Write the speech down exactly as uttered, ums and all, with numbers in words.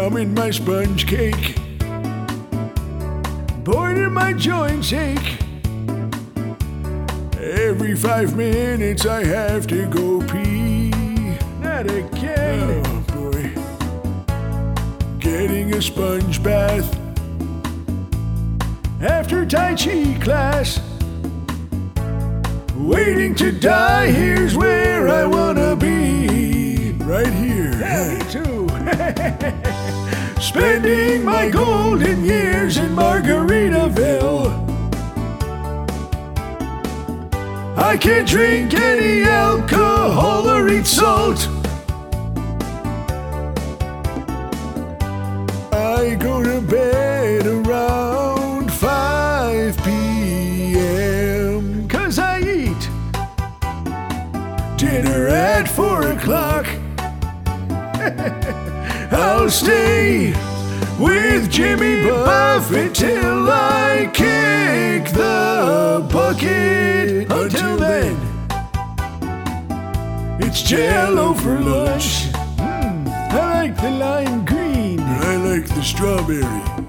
Gum in my sponge cake. Bored and my joints ache. Every five minutes I have to go pee. Not again. Oh boy. Getting a sponge bath after Tai Chi class. Waiting to die, here's where I wanna be. Right here. Yeah, me too. Spending my golden years in Margaritaville. I can't drink any alcohol or eat salt. I go to bed around five p.m. Cause I eat dinner at four o'clock. I'll stay with Jimmy Buffett till I kick the bucket. Until then, it's Jell-O for lunch. Mm, I like the lime green. I like the strawberry.